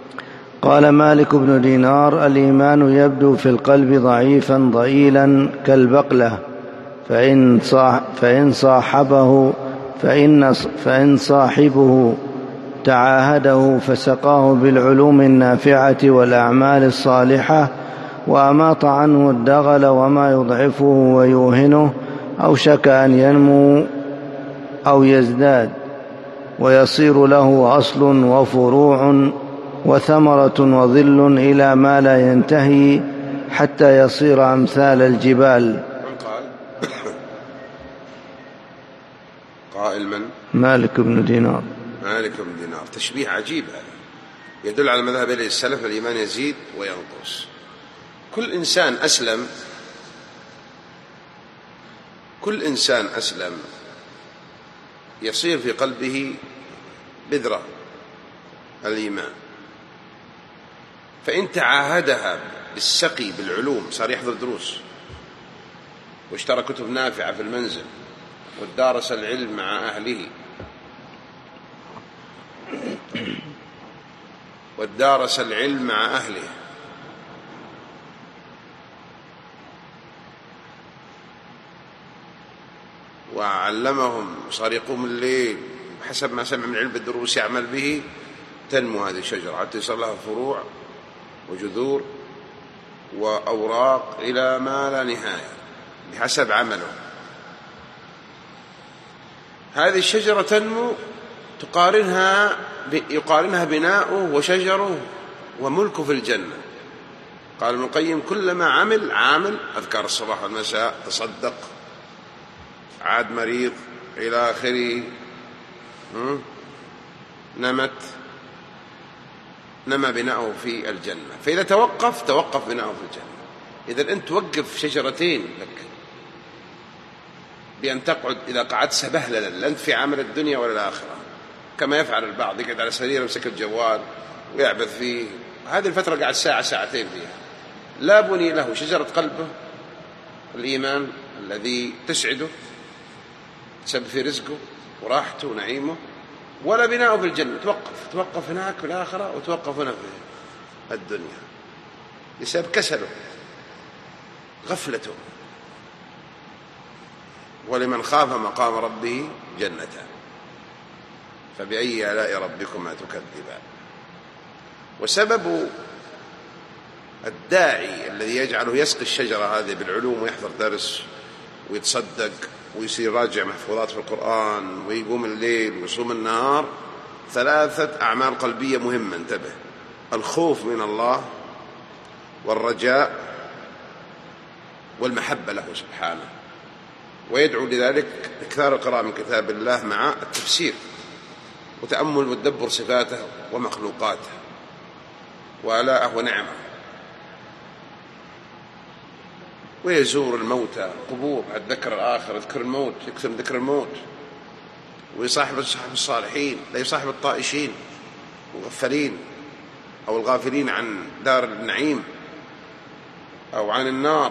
قال مالك بن دينار: الإيمان يبدو في القلب ضعيفا ضئيلا كالبقلة، فإن صاحبه تعاهده فسقاه بالعلوم النافعة والأعمال الصالحة وأماط عنه الدغل وما يضعفه ويوهنه، أوشك أن ينمو أو يزداد ويصير له أصل وفروع وثمرة وظل إلى ما لا ينتهي حتى يصير أمثال الجبال. قائل من؟ مالك بن دينار. مالك بن دينار. تشبيه عجيب هذا، يدل على مذهب السلف: الإيمان يزيد وينقص. كل إنسان أسلم يصير في قلبه بذرة الإيمان، فإن تعاهدها بالسقي بالعلوم صار يحضر دروس واشترى كتب نافعة في المنزل ودارس العلم مع أهله وعلمهم، صار يقوم الليل حسب ما سمع من علم الدروس يعمل به، تنمو هذه الشجرة حتى يصير لها فروع وجذور وأوراق إلى ما لا نهاية بحسب عمله. هذه الشجرة تنمو، يقارنها بناؤه وشجره وملكه في الجنة. قال ابن القيم: كلما عامل أذكار الصباح والمساء، تصدق، عاد مريض، إلى آخره، نمى بناؤه في الجنة. فإذا توقف بناؤه في الجنة. إذا أنت توقف شجرتين لك بأن تقعد، إذا قعدت سبهللا لا أنت في عمل الدنيا ولا الآخرة، كما يفعل البعض، يقعد على سرير يمسك الجوال ويعبث فيه، هذه الفترة قاعد ساعة ساعتين فيها، لا بني له شجرة قلبه الإيمان الذي تسعده، تسبب في رزقه وراحته ونعيمه، ولا بناؤه في الجنة. توقف هناك في الآخرة وتوقف هنا في الدنيا بسبب كسله غفلته. ولمن خاف مقام ربه جنتان فبأي آلاء ربكما تكذبان. وسبب الداعي الذي يجعله يسقي الشجرة هذه بالعلوم ويحضر درس ويتصدق ويصير راجع محفوظات في القرآن ويقوم الليل ويصوم النهار، 3 أعمال قلبية مهمة، انتبه: الخوف من الله والرجاء والمحبة له سبحانه. ويدعو لذلك إكثار القراءة من كتاب الله مع التفسير وتأمل وتدبر صفاته ومخلوقاته وآلاءه ونعمه، ويزور الموتى قبور، أتذكر الآخر، يذكر الموت، يكثر من ذكر الموت، ويصاحب الصالحين، لا يصاحب الطائشين والغفلين أو الغافلين عن دار النعيم أو عن النار.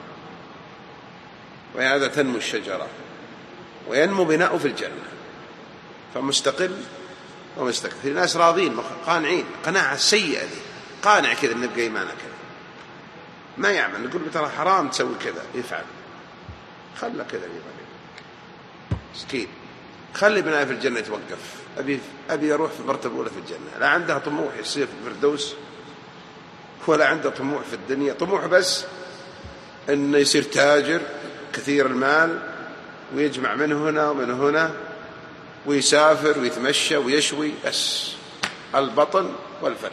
وهذا تنمو الشجرة وينمو بناؤه في الجنة، فمستقل ومستكثر. في ناس راضين قانعين قناعة سيئة دي، قانع كذا إن نبقى إيمانك كذا، ما يعمل، نقول له ترى حرام تسوي كذا، يفعل، خلى كذا مسكين، خلي بناء في الجنة يتوقف. أبي أروح في مرتبة أولى في الجنة، لا عندها طموح يصير في الفردوس ولا عنده طموح في الدنيا، طموح بس إنه يصير تاجر كثير المال ويجمع من هنا ومن هنا ويسافر ويتمشى ويشوي، بس البطن والفرج،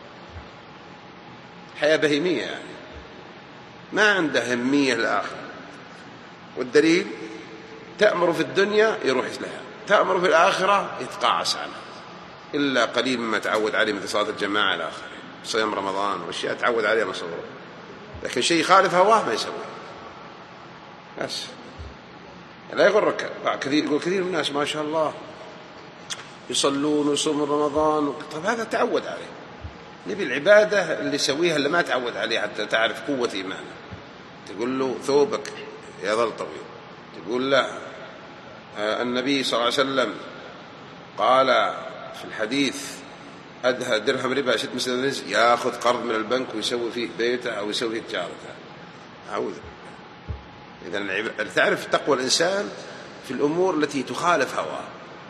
حياة بهيمية يعني، ما عنده همية الآخرة. والدليل: تأمر في الدنيا يروح لها، تأمر في الآخرة يتقاعس عنها، إلا قليل مما تعود عليه مثل صلاة الجماعة إلى آخره، صيام رمضان وأشياء تعود عليها من صغره، لكن شيء يخالف هواه ما يسويه. بس لا يغرك يقول كثير من الناس ما شاء الله يصلون ويصومون رمضان، طب هذا تعود عليه. نبي العبادة اللي يسويها اللي ما تعود عليه حتى تعرف قوة إيمانه. تقول له ثوبك يظل طويل، تقول له النبي صلى الله عليه وسلم قال في الحديث أدهى درهم ربا 6 مسدس يأخذ قرض من البنك ويسوي فيه بيته أو يسوي فيه تجارته. أعوذ. إذن تعرف تقوى الإنسان في الأمور التي تخالف هواه،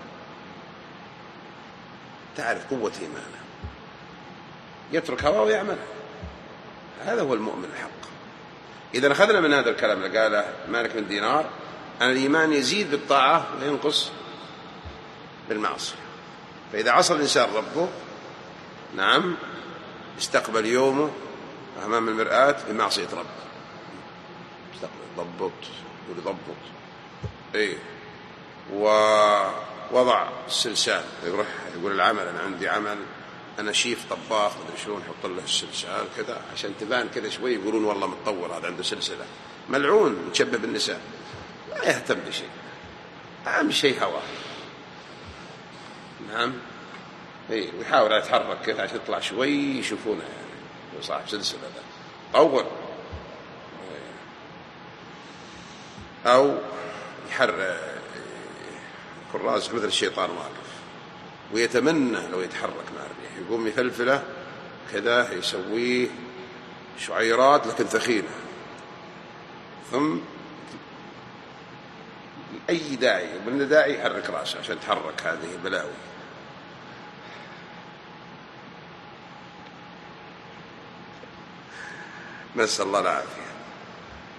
تعرف قوة إيمانه، يترك هواه ويعمل. هذا هو المؤمن الحق. إذا أخذنا من هذا الكلام اللي قاله مالك بن دينار أن الإيمان يزيد بالطاعة وينقص بالمعصية. فإذا عصى الإنسان ربه، نعم، استقبل يومه أمام المرآة بمعصية ربه، استقبل ضبط إيه، ووضع السلسال، يروح يقول العمل أنا عندي عمل، أنا شيف طباخ مدري شلون، حط له السلسال كذا عشان تبان كذا شوي، يقولون والله متطور هذا عنده سلسلة. ملعون متشبه بالنساء، لا يهتم بشيء، أهم شيء هواه. نعم إيه، ويحاول يتحرك كذا عشان يطلع شوي يشوفونه، يعني صاحب سلسلة ذا طور، أو يحرك كراس مثل الشيطان واقف ويتمنى لو يتحرك مع الريح، يقوم يفلفله كذا، يسويه شعيرات لكن ثخينة، ثم أي داعي من داعي يحرك رأسه عشان تحرك هذه البلاوي. نسأل الله العافية.